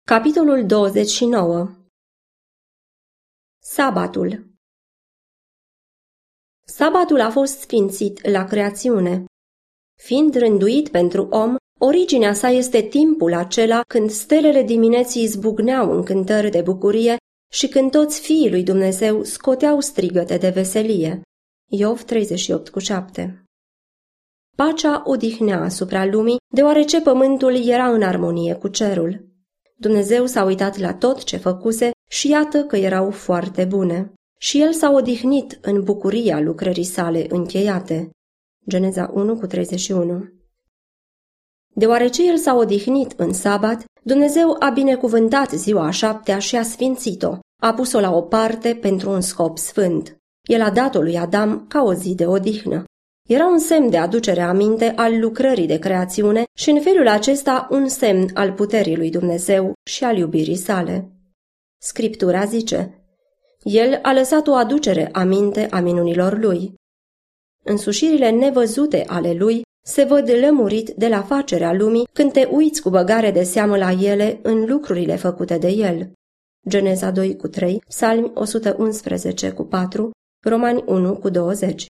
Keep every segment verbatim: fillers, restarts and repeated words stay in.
Capitolul douăzeci și nouă. Sabatul. Sabatul a fost sfințit la creațiune. Fiind rânduit pentru om, originea sa este timpul acela când stelele dimineții izbucneau în cântări de bucurie și când toți fiii lui Dumnezeu scoteau strigăte de veselie. Iov treizeci și opt cu șapte. Pacea odihnea asupra lumii, deoarece pământul era în armonie cu cerul. Dumnezeu s-a uitat la tot ce făcuse și iată că erau foarte bune. Și el s-a odihnit în bucuria lucrării sale încheiate. Geneza unu cu treizeci și unu. Deoarece el s-a odihnit în sabat, Dumnezeu a binecuvântat ziua a șaptea și a sfințit-o, a pus-o la o parte pentru un scop sfânt. El a dat-o lui Adam ca o zi de odihnă. Era un semn de aducere aminte al lucrării de creațiune și în felul acesta un semn al puterii lui Dumnezeu și al iubirii sale. Scriptura zice: El a lăsat o aducere aminte a minunilor lui. Însușirile nevăzute ale lui se văd lămurit de la facerea lumii când te uiți cu băgare de seamă la ele în lucrurile făcute de el. Geneza doi cu trei, Psalmi o sută unsprezece cu patru, Romani unu cu douăzeci.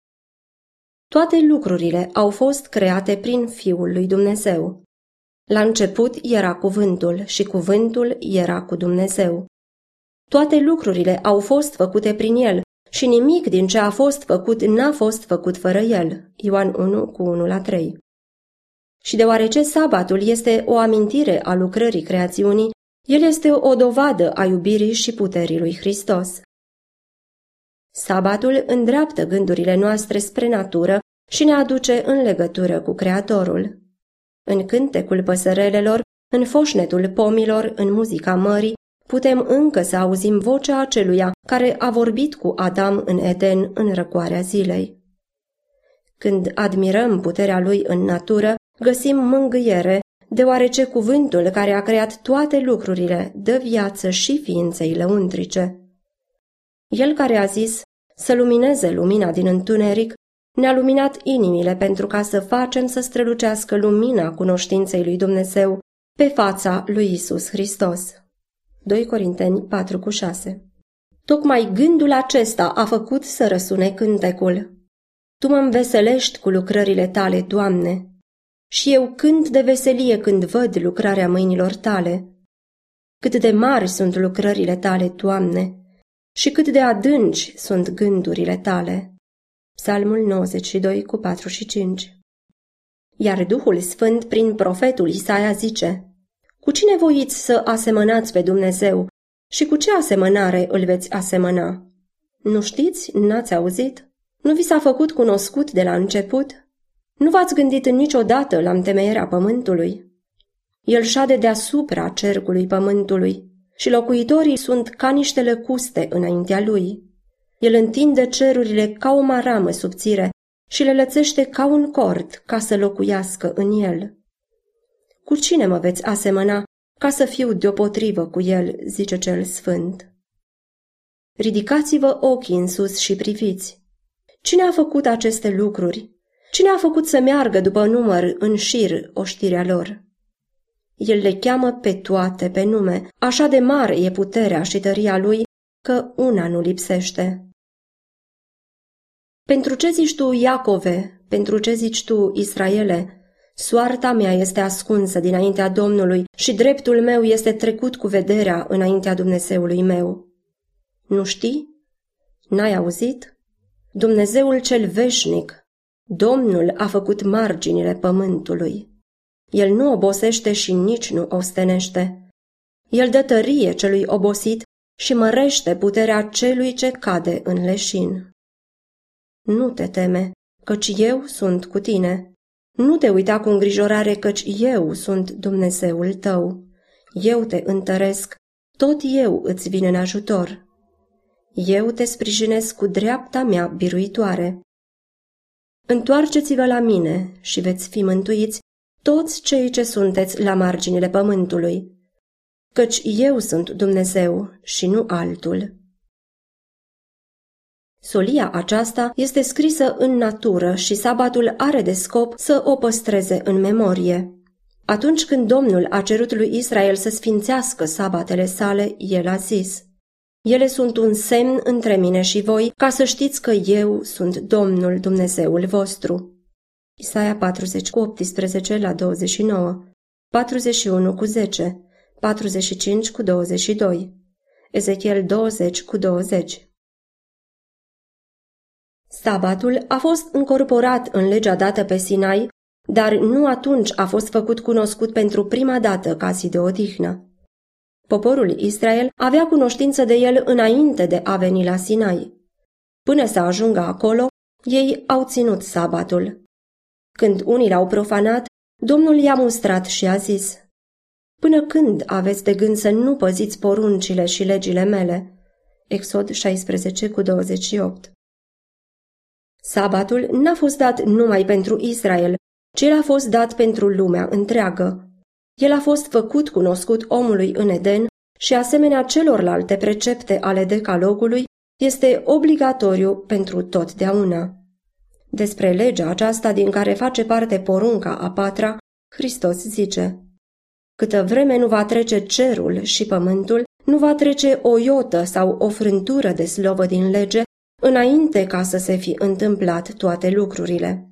Toate lucrurile au fost create prin Fiul lui Dumnezeu. La început era cuvântul și cuvântul era cu Dumnezeu. Toate lucrurile au fost făcute prin el și nimic din ce a fost făcut n-a fost făcut fără el. Ioan unu cu unu la trei. Și deoarece sabatul este o amintire a lucrării creațiunii, el este o dovadă a iubirii și puterii lui Hristos. Sabatul îndreaptă gândurile noastre spre natură și ne aduce în legătură cu Creatorul. În cântecul păsărelelor, în foșnetul pomilor, în muzica mării, putem încă să auzim vocea aceluia care a vorbit cu Adam în Eden în răcoarea zilei. Când admirăm puterea lui în natură, găsim mângâiere, deoarece cuvântul care a creat toate lucrurile dă viață și ființei lăuntrice. El care a zis să lumineze lumina din întuneric, ne-a luminat inimile pentru ca să facem să strălucească lumina cunoștinței lui Dumnezeu pe fața lui Isus Hristos. doi Corinteni patru cu șase. Tocmai gândul acesta a făcut să răsune cântecul. Tu mă înveselești cu lucrările tale, Doamne, și eu cânt de veselie când văd lucrarea mâinilor tale. Cât de mari sunt lucrările tale, Doamne, și cât de adânci sunt gândurile tale. Psalmul nouăzeci și doi cu patru și cinci. Iar Duhul Sfânt prin profetul Isaia zice: Cu cine voiți să asemănați pe Dumnezeu și cu ce asemănare îl veți asemăna? Nu știți? N-ați auzit? Nu vi s-a făcut cunoscut de la început? Nu v-ați gândit niciodată la întemeierea pământului? El șade deasupra cercului pământului și locuitorii sunt ca niște lăcuste înaintea lui. El întinde cerurile ca o maramă subțire și le lățește ca un cord ca să locuiască în el. Cu cine mă veți asemăna ca să fiu deopotrivă cu el, zice cel sfânt. Ridicați-vă ochii în sus și priviți. Cine a făcut aceste lucruri? Cine a făcut să meargă după număr în șir oștirea lor? El le cheamă pe toate pe nume, așa de mare e puterea și tăria lui, că una nu lipsește. Pentru ce zici tu, Iacove? Pentru ce zici tu, Israele? Soarta mea este ascunsă dinaintea Domnului și dreptul meu este trecut cu vederea înaintea Dumnezeului meu. Nu știi? N-ai auzit? Dumnezeul cel veșnic, Domnul a făcut marginile pământului. El nu obosește și nici nu ostenește. El dă tărie celui obosit și mărește puterea celui ce cade în leșin. Nu te teme, căci eu sunt cu tine. Nu te uita cu îngrijorare, căci eu sunt Dumnezeul tău. Eu te întăresc, tot eu îți vin în ajutor. Eu te sprijinesc cu dreapta mea biruitoare. Întoarceți-vă la mine și veți fi mântuiți toți cei ce sunteți la marginile pământului, căci eu sunt Dumnezeu și nu altul. Solia aceasta este scrisă în natură și sabatul are de scop să o păstreze în memorie. Atunci când Domnul a cerut lui Israel să sfințească sabatele sale, el a zis: ele sunt un semn între mine și voi, ca să știți că eu sunt Domnul Dumnezeul vostru. Isaia patruzeci cu optsprezece la douăzeci și nouă, patruzeci și unu cu zece, patruzeci și cinci cu douăzeci și doi, Ezechiel douăzeci cu douăzeci. Sabatul a fost încorporat în legea dată pe Sinai, dar nu atunci a fost făcut cunoscut pentru prima dată ca zi de odihnă. Poporul Israel avea cunoștință de el înainte de a veni la Sinai. Până să ajungă acolo, ei au ținut sabatul. Când unii l-au profanat, Domnul i-a mustrat și a zis: până când aveți de gând să nu păziți poruncile și legile mele? Exod șaisprezece cu douăzeci și opt. Sabatul n-a fost dat numai pentru Israel, ci el a fost dat pentru lumea întreagă. El a fost făcut cunoscut omului în Eden și, asemenea celorlalte precepte ale decalogului, este obligatoriu pentru totdeauna. Despre legea aceasta din care face parte porunca a patra, Hristos zice: câtă vreme nu va trece cerul și pământul, nu va trece o iotă sau o frântură de slovă din lege, înainte ca să se fi întâmplat toate lucrurile.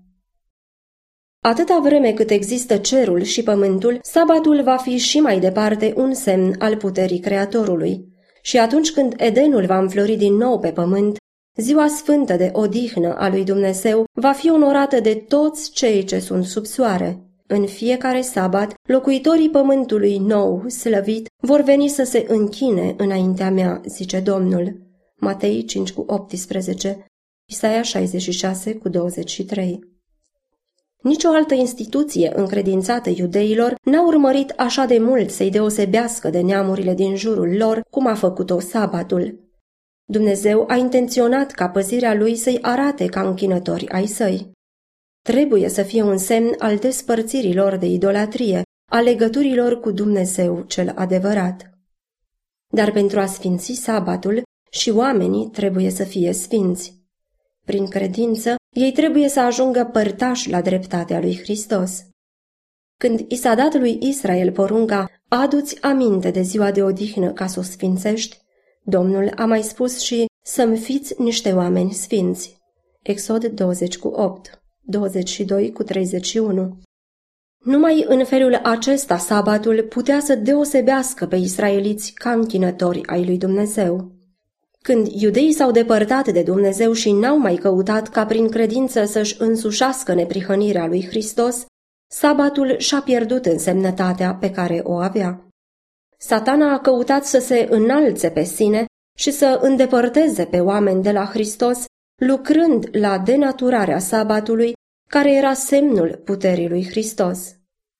Atâta vreme cât există cerul și pământul, sabatul va fi și mai departe un semn al puterii Creatorului. Și atunci când Edenul va înflori din nou pe pământ, ziua sfântă de odihnă a lui Dumnezeu va fi onorată de toți cei ce sunt sub soare. În fiecare sabat, locuitorii pământului nou, slăvit, vor veni să se închine înaintea mea, zice Domnul. Matei cinci cu optsprezece, Isaia șaizeci și șase cu douăzeci și trei. Nici o altă instituție încredințată iudeilor n-a urmărit așa de mult să-i deosebească de neamurile din jurul lor, cum a făcut-o sabatul. Dumnezeu a intenționat ca păzirea lui să-i arate ca închinători ai săi. Trebuie să fie un semn al despărțirilor de idolatrie, a legăturilor cu Dumnezeu cel adevărat. Dar pentru a sfinți sabatul, și oamenii trebuie să fie sfinți. Prin credință, ei trebuie să ajungă părtași la dreptatea lui Hristos. Când i s-a dat lui Israel porunca: adu-ți aminte de ziua de odihnă ca să o sfințești, Domnul a mai spus și: să-mi fiți niște oameni sfinți. Exod douăzeci cu opt, douăzeci și doi cu treizeci și unu. Numai în felul acesta sabatul putea să deosebească pe israeliți ca închinători ai lui Dumnezeu. Când iudeii s-au depărtat de Dumnezeu și n-au mai căutat ca prin credință să-și însușească neprihănirea lui Hristos, sabatul și-a pierdut însemnătatea pe care o avea. Satana a căutat să se înalțe pe sine și să îndepărteze pe oameni de la Hristos, lucrând la denaturarea sabatului, care era semnul puterii lui Hristos.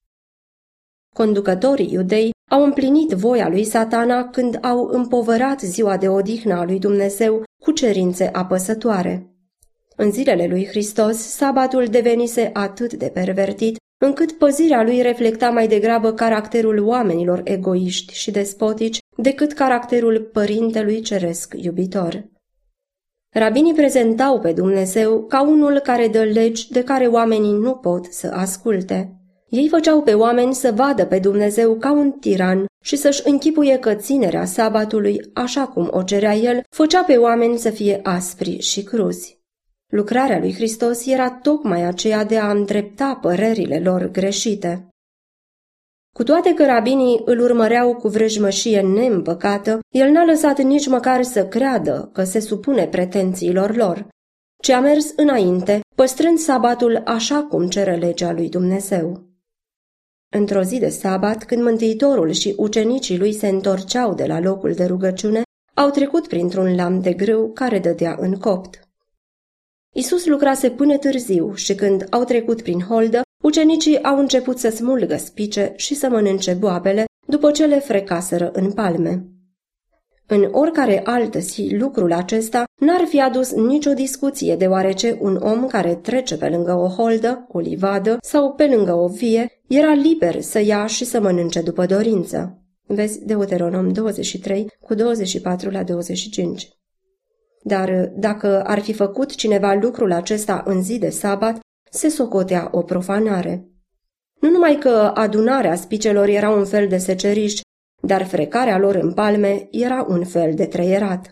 Conducătorii iudei au împlinit voia lui Satana când au împovărat ziua de odihnă a lui Dumnezeu cu cerințe apăsătoare. În zilele lui Hristos, sabatul devenise atât de pervertit, încât păzirea lui reflecta mai degrabă caracterul oamenilor egoiști și despotici decât caracterul Părintelui Ceresc iubitor. Rabinii prezentau pe Dumnezeu ca unul care dă legi de care oamenii nu pot să asculte. Ei făceau pe oameni să vadă pe Dumnezeu ca un tiran și să-și închipuie că ținerea sabatului, așa cum o cerea el, făcea pe oameni să fie aspri și cruzi. Lucrarea lui Hristos era tocmai aceea de a îndrepta părerile lor greșite. Cu toate că rabinii îl urmăreau cu vrăjmășie neîmpăcată, el n-a lăsat nici măcar să creadă că se supune pretențiilor lor, ci a mers înainte, păstrând sabatul așa cum cere legea lui Dumnezeu. Într-o zi de sabat, când Mântuitorul și ucenicii lui se întorceau de la locul de rugăciune, au trecut printr-un lam de grâu care dădea în copt. Iisus lucrase până târziu și când au trecut prin holdă, ucenicii au început să smulgă spice și să mănânce boabele după ce le frecaseră în palme. În oricare altă zi, lucrul acesta n-ar fi adus nicio discuție, deoarece un om care trece pe lângă o holdă, o livadă sau pe lângă o vie, era liber să ia și să mănânce după dorință. Vezi Deuteronom douăzeci și trei, cu douăzeci și patru la douăzeci și cinci. Dar dacă ar fi făcut cineva lucrul acesta în zi de sabat, se socotea o profanare. Nu numai că adunarea spicelor era un fel de seceriș, dar frecarea lor în palme era un fel de treierat.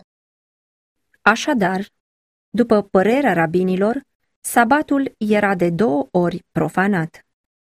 Așadar, după părerea rabinilor, sabatul era de două ori profanat.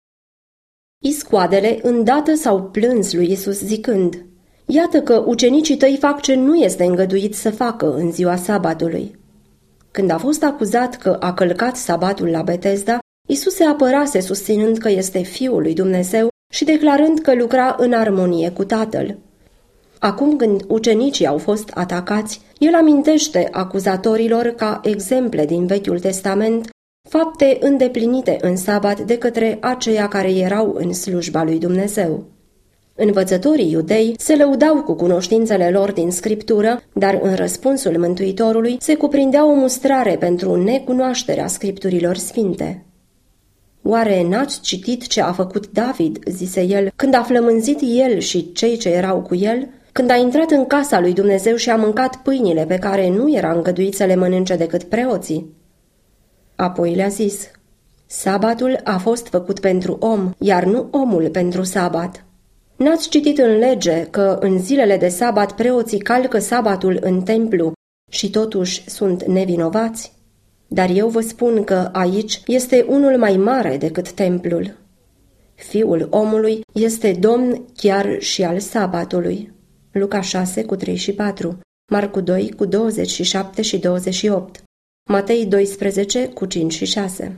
Iscoadele îndată s-au plâns lui Iisus zicând: Iată că ucenicii tăi fac ce nu este îngăduit să facă în ziua sabatului. Când a fost acuzat că a călcat sabatul la Betesda, Iisus se apărase susținând că este Fiul lui Dumnezeu și declarând că lucra în armonie cu Tatăl. Acum când ucenicii au fost atacați, el amintește acuzatorilor ca exemple din Vechiul Testament fapte îndeplinite în sabat de către aceia care erau în slujba lui Dumnezeu. Învățătorii iudei se lăudau cu cunoștințele lor din Scriptură, dar în răspunsul Mântuitorului se cuprindea o mustrare pentru necunoașterea Scripturilor sfinte. Oare n-ați citit ce a făcut David, zise el, când a flămânzit el și cei ce erau cu el, când a intrat în casa lui Dumnezeu și a mâncat pâinile pe care nu era îngăduit să le mănânce decât preoții? Apoi le-a zis: Sabatul a fost făcut pentru om, iar nu omul pentru sabat. N-ați citit în lege că în zilele de sabat preoții calcă sabatul în templu și totuși sunt nevinovați? Dar eu vă spun că aici este unul mai mare decât templul. Fiul omului este domn chiar și al sabatului. Luca șase cu trei și patru, Marcu doi cu douăzeci și șapte și douăzeci și opt, Matei doisprezece cu cinci și șase.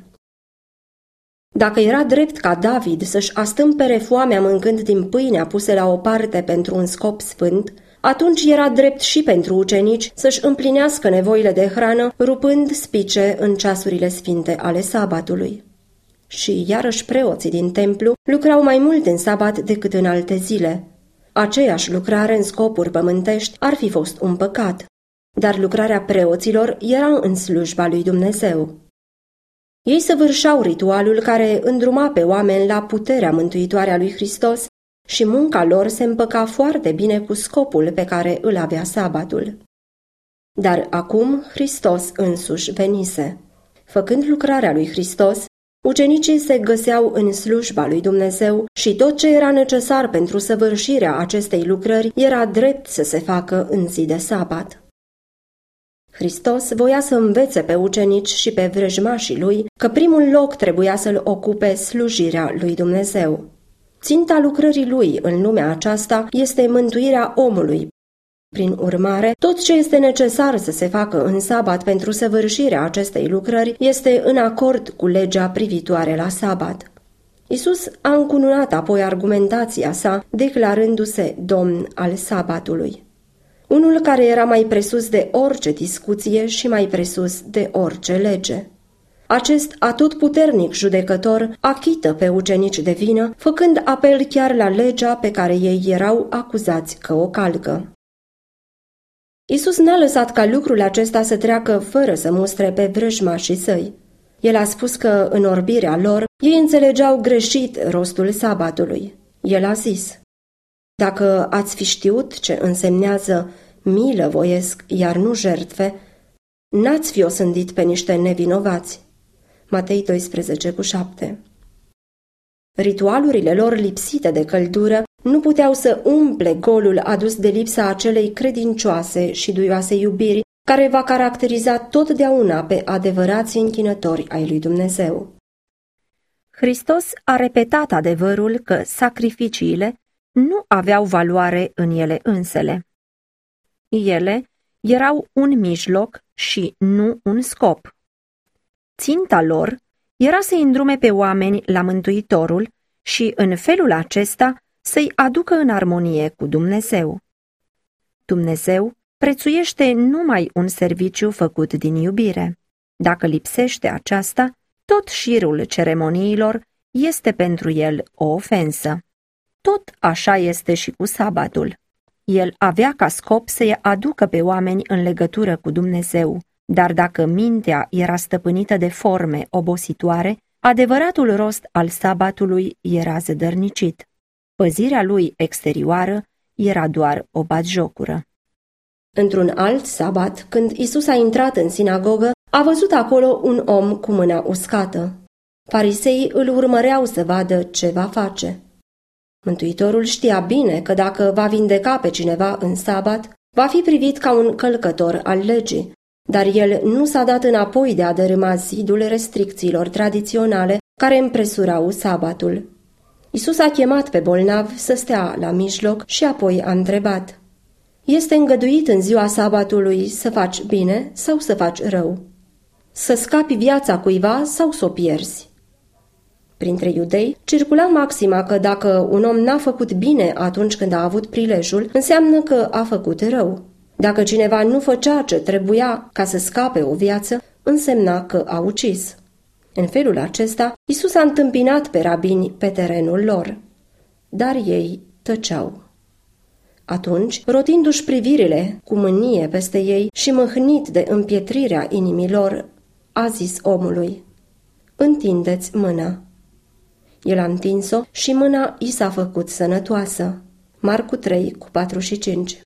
Dacă era drept ca David să-și astâmpere foamea mâncând din pâinea puse la o parte pentru un scop sfânt, atunci era drept și pentru ucenici să-și împlinească nevoile de hrană, rupând spice în ceasurile sfinte ale sabatului. Și iarăși preoții din templu lucrau mai mult în sabat decât în alte zile. Aceeași lucrare în scopuri pământești ar fi fost un păcat, dar lucrarea preoților era în slujba lui Dumnezeu. Ei săvârșeau ritualul care îndruma pe oameni la puterea mântuitoare a lui Hristos și munca lor se împăca foarte bine cu scopul pe care îl avea sabatul. Dar acum Hristos însuși venise. Făcând lucrarea lui Hristos, ucenicii se găseau în slujba lui Dumnezeu și tot ce era necesar pentru săvârșirea acestei lucrări era drept să se facă în zi de sabat. Hristos voia să învețe pe ucenici și pe vrăjmașii lui că primul loc trebuia să-l ocupe slujirea lui Dumnezeu. Ținta lucrării lui în lumea aceasta este mântuirea omului. Prin urmare, tot ce este necesar să se facă în sabat pentru săvârșirea acestei lucrări este în acord cu legea privitoare la sabat. Iisus a încununat apoi argumentația sa, declarându-se Domn al sabatului. Unul care era mai presus de orice discuție și mai presus de orice lege. Acest atotputernic judecător achită pe ucenici de vină, făcând apel chiar la legea pe care ei erau acuzați că o calcă. Iisus n-a lăsat ca lucrul acesta să treacă fără să mustre pe vrăjmașii săi. El a spus că în orbirea lor ei înțelegeau greșit rostul sabatului. El a zis: Dacă ați fi știut ce însemnează milă voiesc, iar nu jertfe, n-ați fi osândit pe niște nevinovați. Matei doisprezece cu șapte. Ritualurile lor lipsite de căldură nu puteau să umple golul adus de lipsa acelei credincioase și duioase iubiri care va caracteriza totdeauna pe adevărații închinători ai lui Dumnezeu. Hristos a repetat adevărul că sacrificiile nu aveau valoare în ele însele. Ele erau un mijloc și nu un scop. Ținta lor era să îndrume pe oameni la Mântuitorul și în felul acesta să-i aducă în armonie cu Dumnezeu. Dumnezeu prețuiește numai un serviciu făcut din iubire. Dacă lipsește aceasta, tot șirul ceremoniilor este pentru el o ofensă. Tot așa este și cu sabatul. El avea ca scop să-i aducă pe oameni în legătură cu Dumnezeu, dar dacă mintea era stăpânită de forme obositoare, adevăratul rost al sabatului era zădărnicit. Păzirea lui exterioară era doar o batjocură. Într-un alt sabat, când Iisus a intrat în sinagogă, a văzut acolo un om cu mâna uscată. Fariseii îl urmăreau să vadă ce va face. Mântuitorul știa bine că dacă va vindeca pe cineva în sabat, va fi privit ca un călcător al legii, dar el nu s-a dat înapoi de a dărâma zidul restricțiilor tradiționale care împresurau sabatul. Iisus a chemat pe bolnav să stea la mijloc și apoi a întrebat: este îngăduit în ziua sabatului să faci bine sau să faci rău? Să scapi viața cuiva sau să o pierzi? Printre iudei circula maxima că dacă un om n-a făcut bine atunci când a avut prilejul, înseamnă că a făcut rău. Dacă cineva nu făcea ce trebuia ca să scape o viață, însemna că a ucis. În felul acesta, Iisus a întâmpinat pe rabini pe terenul lor, dar ei tăceau. Atunci, rotindu-și privirile cu mânie peste ei și mâhnit de împietrirea inimilor, a zis omului: întindeți mâna. El a întins-o și mâna i s-a făcut sănătoasă. Marcu trei, cu patru și cinci.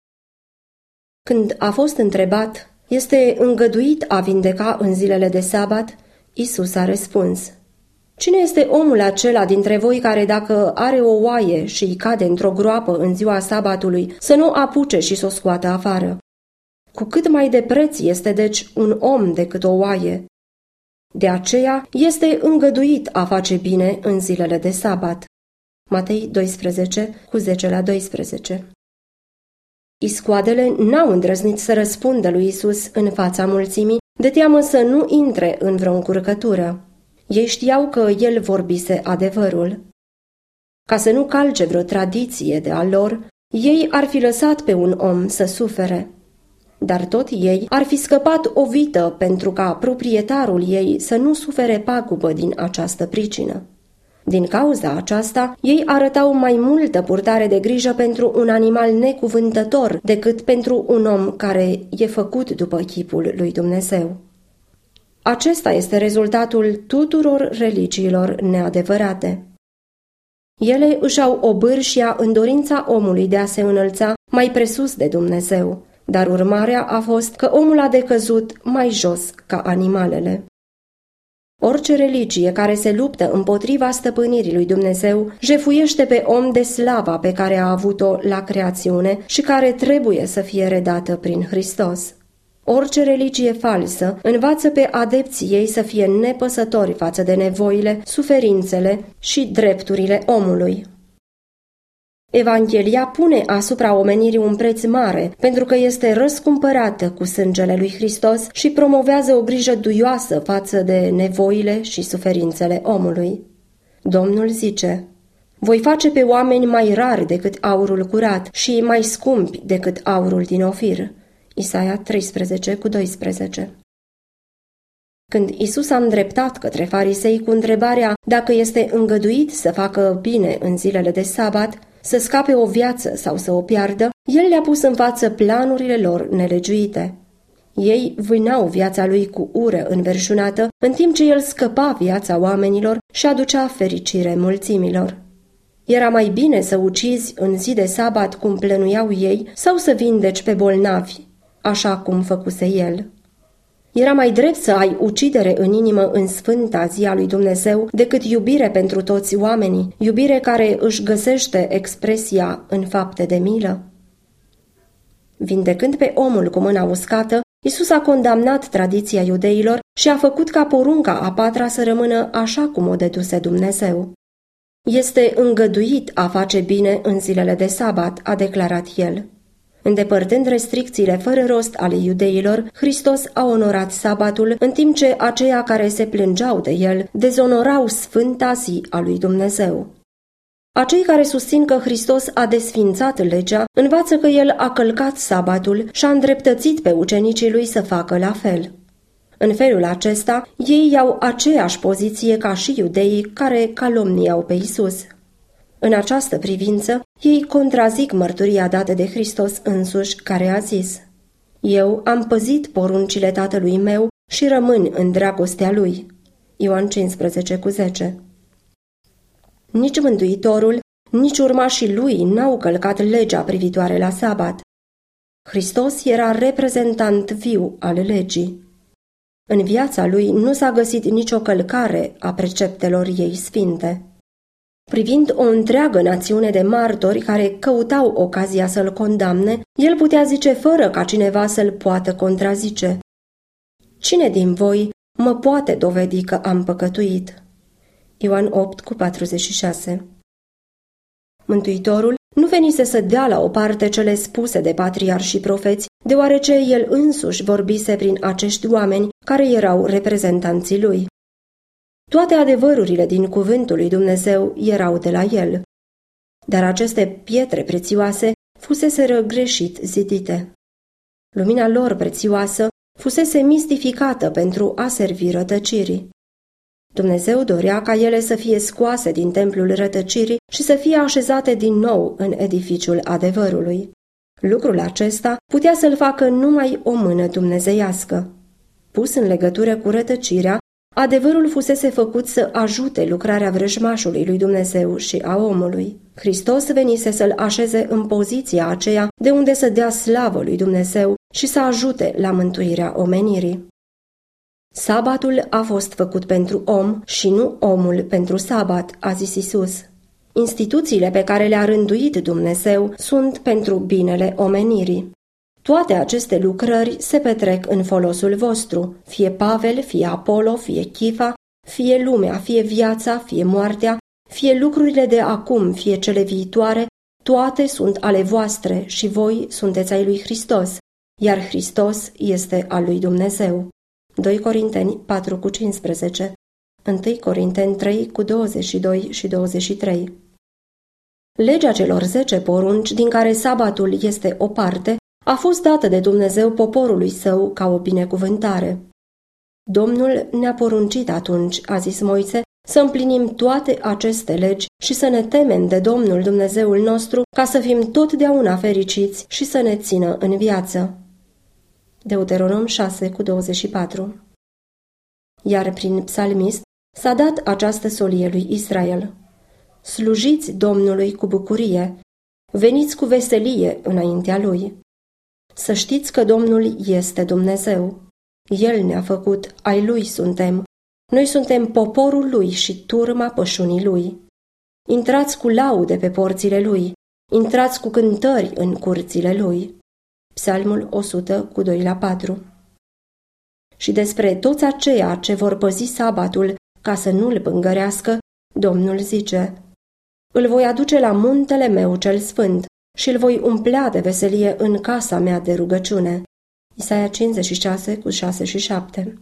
Când a fost întrebat: este îngăduit a vindeca în zilele de sabat? Iisus a răspuns: cine este omul acela dintre voi care, dacă are o oaie și îi cade într-o groapă în ziua sabatului, să nu apuce și să o scoată afară? Cu cât mai de preț este deci un om decât o oaie. De aceea este îngăduit a face bine în zilele de sabat. Matei doisprezece, cu zece la doisprezece. Iscoadele n-au îndrăznit să răspundă lui Iisus în fața mulțimii, de teamă să nu intre în vreo încurcătură. Ei știau că el vorbise adevărul. Ca să nu calce vreo tradiție de a lor, ei ar fi lăsat pe un om să sufere. Dar tot ei ar fi scăpat o vită pentru ca proprietarul ei să nu sufere pagubă din această pricină. Din cauza aceasta, ei arătau mai multă purtare de grijă pentru un animal necuvântător decât pentru un om care e făcut după chipul lui Dumnezeu. Acesta este rezultatul tuturor religiilor neadevărate. Ele își au obârșia în dorința omului de a se înălța mai presus de Dumnezeu, dar urmarea a fost că omul a decăzut mai jos ca animalele. Orice religie care se luptă împotriva stăpânirii lui Dumnezeu jefuiește pe om de slava pe care a avut-o la creațiune și care trebuie să fie redată prin Hristos. Orice religie falsă învață pe adepții ei să fie nepăsători față de nevoile, suferințele și drepturile omului. Evanghelia pune asupra omenirii un preț mare, pentru că este răscumpărată cu sângele lui Hristos și promovează o grijă duioasă față de nevoile și suferințele omului. Domnul zice: voi face pe oameni mai rari decât aurul curat și mai scumpi decât aurul din Ofir. Isaia treisprezece, cu doisprezece. Când Iisus a îndreptat către farisei cu întrebarea dacă este îngăduit să facă bine în zilele de sabat, să scape o viață sau să o piardă, el le-a pus în față planurile lor nelegiuite. Ei vânau viața lui cu ură înverșunată, în timp ce el scăpa viața oamenilor și aducea fericire mulțimilor. Era mai bine să ucizi în zi de sabat cum plănuiau ei sau să vindeci pe bolnavi, așa cum făcuse el. Era mai drept să ai ucidere în inimă în sfânta zi a lui Dumnezeu decât iubire pentru toți oamenii, iubire care își găsește expresia în fapte de milă. Vindecând pe omul cu mâna uscată, Iisus a condamnat tradiția iudeilor și a făcut ca porunca a patra să rămână așa cum o dăduse Dumnezeu. Este îngăduit a face bine în zilele de sabat, a declarat el. Îndepărtând restricțiile fără rost ale iudeilor, Hristos a onorat sabatul, în timp ce aceia care se plângeau de el dezonorau sfânta zi a lui Dumnezeu. Acei care susțin că Hristos a desfințat legea, învață că el a călcat sabatul și a îndreptățit pe ucenicii lui să facă la fel. În felul acesta, ei iau aceeași poziție ca și iudeii care calomniau pe Iisus. În această privință, ei contrazic mărturia dată de Hristos însuși, care a zis: eu am păzit poruncile tatălui meu și rămân în dragostea lui. Ioan cincisprezece, cu zece. Nici Mântuitorul, nici urmașii lui n-au călcat legea privitoare la sabat. Hristos era reprezentant viu al legii. În viața lui nu s-a găsit nicio călcare a preceptelor ei sfinte. Privind o întreagă națiune de martori care căutau ocazia să-l condamne, el putea zice fără ca cineva să-l poată contrazice: Cine din voi mă poate dovedi că am păcătuit? Ioan opt cu patruzeci și șase. Mântuitorul nu venise să dea la o parte cele spuse de patriarhi și profeți, deoarece el însuși vorbise prin acești oameni care erau reprezentanții lui. Toate adevărurile din cuvântul lui Dumnezeu erau de la el, dar aceste pietre prețioase fuseseră greșit zidite. Lumina lor prețioasă fusese mistificată pentru a servi rătăcirii. Dumnezeu dorea ca ele să fie scoase din templul rătăcirii și să fie așezate din nou în edificiul adevărului. Lucrul acesta putea să-l facă numai o mână dumnezeiască. Pus în legătură cu rătăcirea, adevărul fusese făcut să ajute lucrarea vrăjmașului lui Dumnezeu și a omului. Hristos venise să-l așeze în poziția aceea de unde să dea slavă lui Dumnezeu și să ajute la mântuirea omenirii. Sabatul a fost făcut pentru om și nu omul pentru sabat, a zis Isus. Instituțiile pe care le-a rânduit Dumnezeu sunt pentru binele omenirii. Toate aceste lucrări se petrec în folosul vostru, fie Pavel, fie Apollo, fie Chifa, fie lumea, fie viața, fie moartea, fie lucrurile de acum, fie cele viitoare, toate sunt ale voastre și voi sunteți ai lui Hristos, iar Hristos este al lui Dumnezeu. doi Corinteni patru cu cincisprezece, unu Corinteni trei cu douăzeci și doi și douăzeci și trei. Legea celor zece porunci, din care sabatul este o parte, a fost dată de Dumnezeu poporului său ca o binecuvântare. Domnul ne-a poruncit atunci, a zis Moise, să împlinim toate aceste legi și să ne temem de Domnul Dumnezeul nostru, ca să fim totdeauna fericiți și să ne țină în viață. Deuteronom șase cu douăzeci și patru. Iar prin psalmist s-a dat această solie lui Israel: Slujiți Domnului cu bucurie, veniți cu veselie înaintea Lui. Să știți că Domnul este Dumnezeu. El ne-a făcut, ai Lui suntem. Noi suntem poporul Lui și turma pășunii Lui. Intrați cu laude pe porțile Lui, intrați cu cântări în curțile Lui. Psalmul o sută cu doi la patru. Și despre toți aceia ce vor păzi sabatul ca să nu-l pângărească, Domnul zice: Îl voi aduce la muntele meu cel sfânt și îl voi umplea de veselie în casa mea de rugăciune. Isaia cincizeci și șase cu șase și șapte.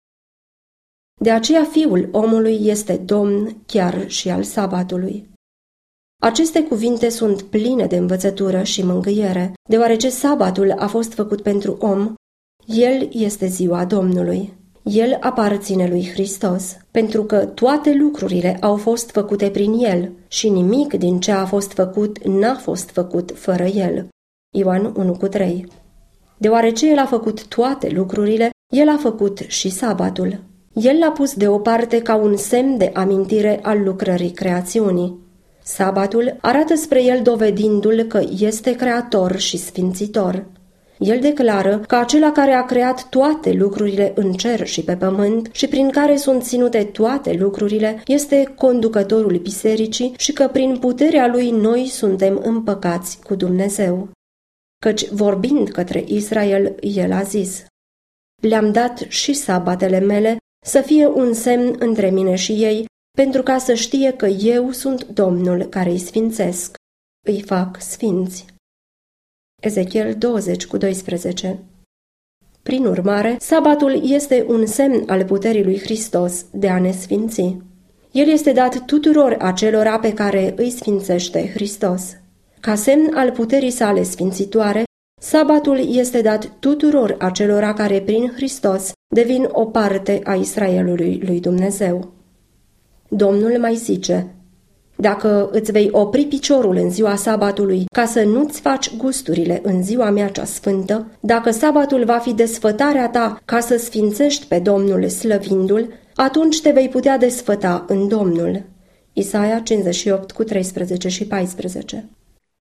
De aceea Fiul omului este Domn chiar și al sabatului. Aceste cuvinte sunt pline de învățătură și mângâiere, deoarece sabatul a fost făcut pentru om, el este ziua Domnului. El aparține lui Hristos, pentru că toate lucrurile au fost făcute prin el și nimic din ce a fost făcut n-a fost făcut fără el. Ioan unu cu trei. Deoarece el a făcut toate lucrurile, el a făcut și sabatul. El l-a pus deoparte ca un semn de amintire al lucrării creațiunii. Sabatul arată spre el dovedindu-l că este creator și sfințitor. El declară că acela care a creat toate lucrurile în cer și pe pământ și prin care sunt ținute toate lucrurile este conducătorul bisericii și că prin puterea lui noi suntem împăcați cu Dumnezeu. Căci vorbind către Israel, el a zis: Le-am dat și sabatele mele să fie un semn între mine și ei, pentru ca să știe că eu sunt Domnul care îi sfințesc. Îi fac sfinți. Ezechiel douăzeci cu doisprezece. Prin urmare, sabatul este un semn al puterii lui Hristos de a ne sfinți. El este dat tuturor acelora pe care îi sfințește Hristos. Ca semn al puterii sale sfințitoare, sabatul este dat tuturor acelora care prin Hristos devin o parte a Israelului lui Dumnezeu. Domnul mai zice: Dacă îți vei opri piciorul în ziua sabatului ca să nu-ți faci gusturile în ziua mea cea sfântă, dacă sabatul va fi desfătarea ta ca să sfințești pe Domnul slăvindu-l, atunci te vei putea desfăta în Domnul. Isaia cincizeci și opt cu treisprezece și paisprezece.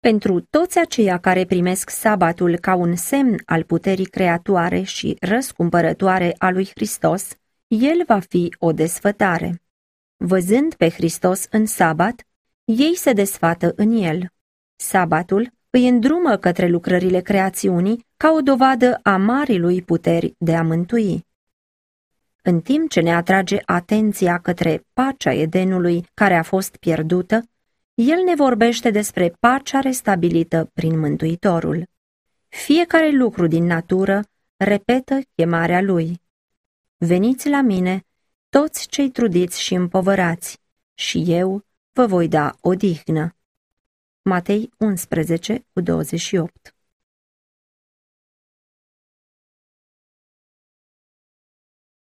Pentru toți aceia care primesc sabatul ca un semn al puterii creatoare și răscumpărătoare a lui Hristos, el va fi o desfătare. Văzând pe Hristos în sabat, ei se desfată în el. Sabatul îi îndrumă către lucrările creațiunii ca o dovadă a marii lui puteri de a mântui. În timp ce ne atrage atenția către pacea Edenului care a fost pierdută, el ne vorbește despre pacea restabilită prin Mântuitorul. Fiecare lucru din natură repetă chemarea lui. Veniți la mine, toți cei trudiți și împovărați, și eu vă voi da odihnă. Matei unsprezece cu douăzeci și opt.